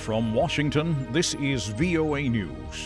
From Washington, this is VOA News.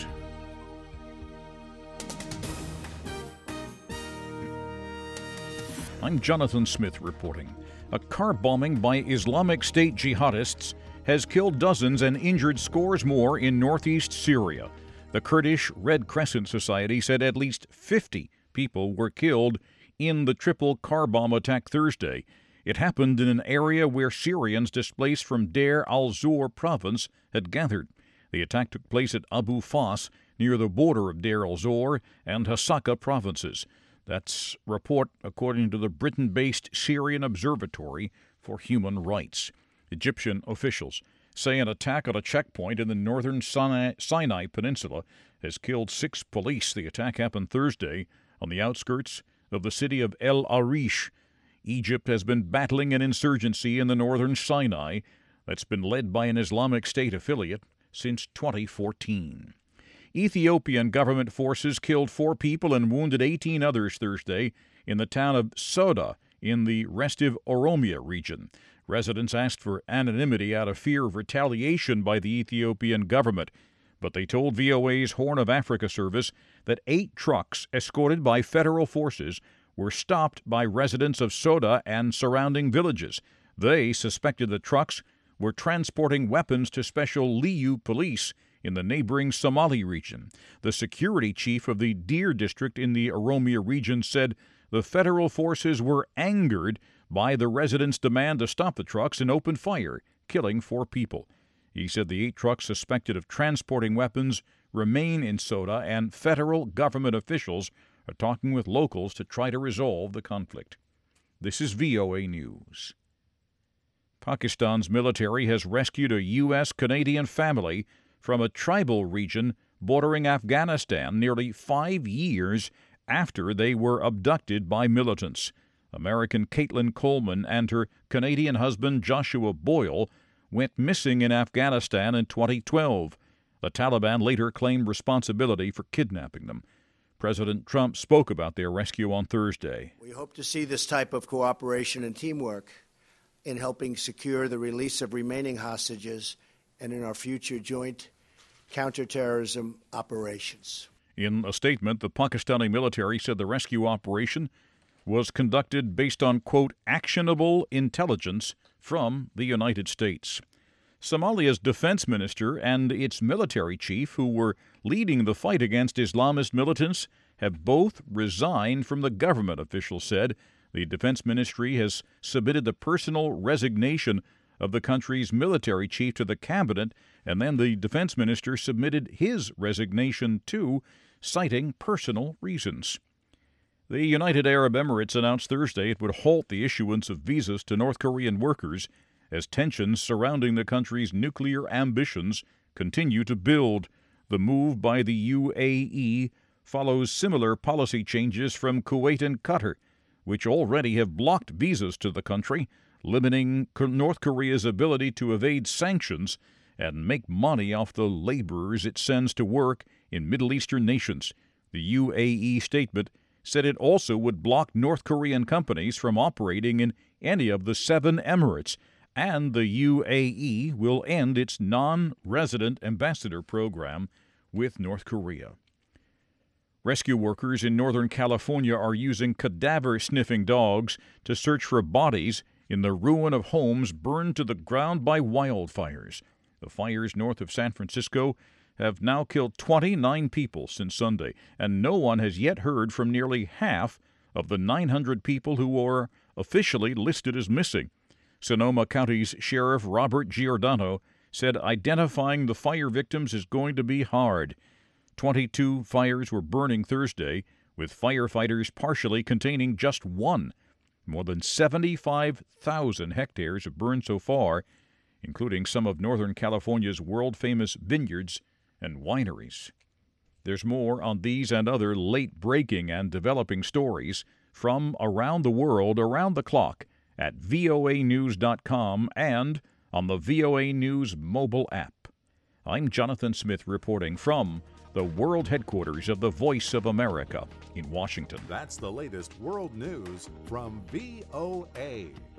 I'm Jonathan Smith reporting. A car bombing by Islamic State jihadists has killed dozens and injured scores more in northeast Syria. The Kurdish Red Crescent Society said at least 50 people were killed in the triple car bomb attack Thursday. It happened in an area where Syrians displaced from Deir al-Zor province had gathered. The attack took place at Abu Fas, near the border of Deir al-Zor and Hasaka provinces. That's a report according to the Britain-based Syrian Observatory for Human Rights. Egyptian officials say an attack at a checkpoint in the northern Sinai Peninsula has killed 6 police. The attack happened Thursday on the outskirts of the city of El Arish. Egypt has been battling an insurgency in the northern Sinai that's been led by an Islamic State affiliate since 2014. Ethiopian government forces killed 4 people and wounded 18 others Thursday in the town of Soda in the restive Oromia region. Residents asked for anonymity out of fear of retaliation by the Ethiopian government, but they told VOA's Horn of Africa service that 8 trucks escorted by federal forces were stopped by residents of Soda and surrounding villages. They suspected the trucks were transporting weapons to special Liyu police in the neighboring Somali region. The security chief of the Dir district in the Oromia region said the federal forces were angered by the residents' demand to stop the trucks and opened fire, killing 4 people. He said the 8 trucks suspected of transporting weapons remain in Soda, and federal government officials are talking with locals to try to resolve the conflict. This is VOA News. Pakistan's military has rescued a U.S.-Canadian family from a tribal region bordering Afghanistan nearly 5 years after they were abducted by militants. American Caitlin Coleman and her Canadian husband Joshua Boyle went missing in Afghanistan in 2012. The Taliban later claimed responsibility for kidnapping them. President Trump spoke about their rescue on Thursday. We hope to see this type of cooperation and teamwork in helping secure the release of remaining hostages and in our future joint counterterrorism operations. In a statement, the Pakistani military said the rescue operation was conducted based on, quote, actionable intelligence from the United States. Somalia's defense minister and its military chief, who were leading the fight against Islamist militants, have both resigned from the government, officials said. The defense ministry has submitted the personal resignation of the country's military chief to the cabinet, and then the defense minister submitted his resignation too, citing personal reasons. The United Arab Emirates announced Thursday it would halt the issuance of visas to North Korean workers as tensions surrounding the country's nuclear ambitions continue to build. The move by the UAE follows similar policy changes from Kuwait and Qatar, which already have blocked visas to the country, limiting North Korea's ability to evade sanctions and make money off the laborers it sends to work in Middle Eastern nations. The UAE statement said it also would block North Korean companies from operating in any of the 7 emirates, and the UAE will end its non-resident ambassador program with North Korea. Rescue workers in Northern California are using cadaver-sniffing dogs to search for bodies in the ruin of homes burned to the ground by wildfires. The fires north of San Francisco have now killed 29 people since Sunday, and no one has yet heard from nearly half of the 900 people who are officially listed as missing. Sonoma County's Sheriff Robert Giordano said identifying the fire victims is going to be hard. 22 fires were burning Thursday, with firefighters partially containing just one. More than 75,000 hectares have burned so far, including some of Northern California's world-famous vineyards and wineries. There's more on these and other late-breaking and developing stories from around the world, around the clock, at voanews.com and on the VOA News mobile app. I'm Jonathan Smith reporting from the world headquarters of the Voice of America in Washington. That's the latest world news from VOA.